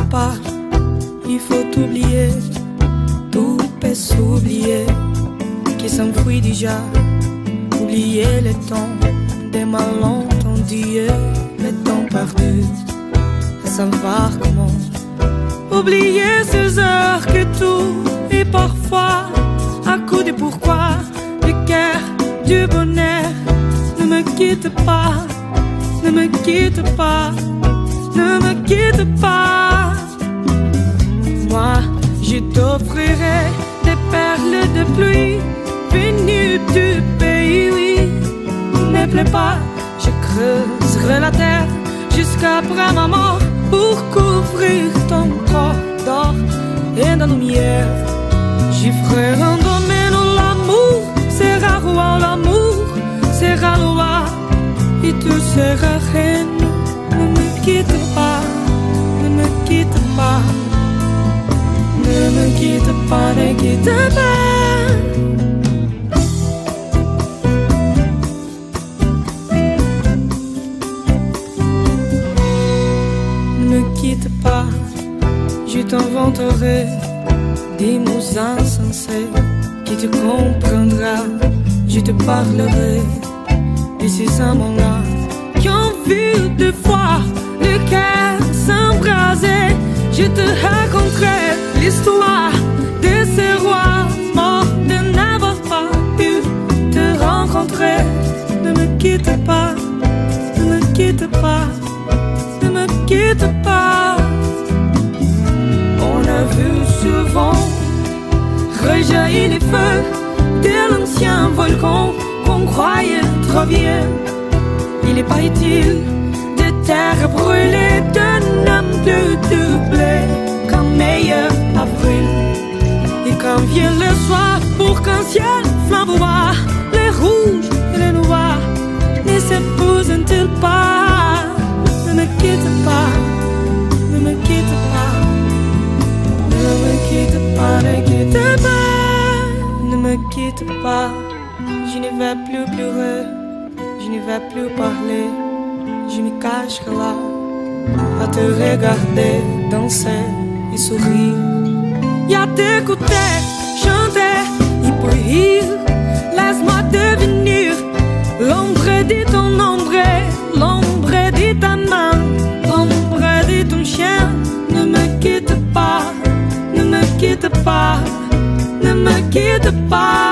pas, il faut oublier, tout peut s'oublier, qui s'enfuit déjà. Oublier le temps des malentendus, le temps perdu, à savoir comment. Oublier ces heures que tout est parfois à coup de pourquoi, du cœur, du bonheur. Ne me quitte pas, ne me quitte pas, ne me quitte pas. Moi, je t'offrirai des perles de pluie venues du pays, oui. Ne plaît pas, je creuserai la terre jusqu'après ma mort pour couvrir ton corps d'or et de lumière. J'y ferai un domaine où l'amour sera roi, l'amour sera loi et tu seras reine. Ne me quitte pas, ne me quitte pas, ne me quitte pas, ne quitte pas. Ne me quitte pas, je t'inventerai des mots insensés qui te comprendra. Je te parlerai de ces amants-là qui ont vu deux fois le cœur s'embraser. Je te raconterai l'histoire de ces rois morts de n'avoir pas pu te rencontrer. Ne me quitte pas, ne me quitte pas, ne me quitte pas. On a vu souvent rejaillir les feux de l'ancien volcan qu'on croyait trop vieux. Il n'est pas utile de terre brûlée, d'un homme plus doublé qu'un meilleur avril. Et quand vient le soir pour qu'un ciel flamboie, les rouges et les noirs ne s'épousent-ils pas? Ne me quitte pas, ne me quitte pas, ne me quitte pas, ne quitte pas, ne me quitte pas. Je ne vais plus pleurer, je ne vais plus parler, je me cacherai là à te regarder danser et sourire, et à t'écouter chanter et pour rire. Laisse-moi devenir l'ombre de ton ombre, l'ombre de ta main, l'ombre de ton chien. Ne me quitte pas, ne me quitte pas, ne me quitte pas.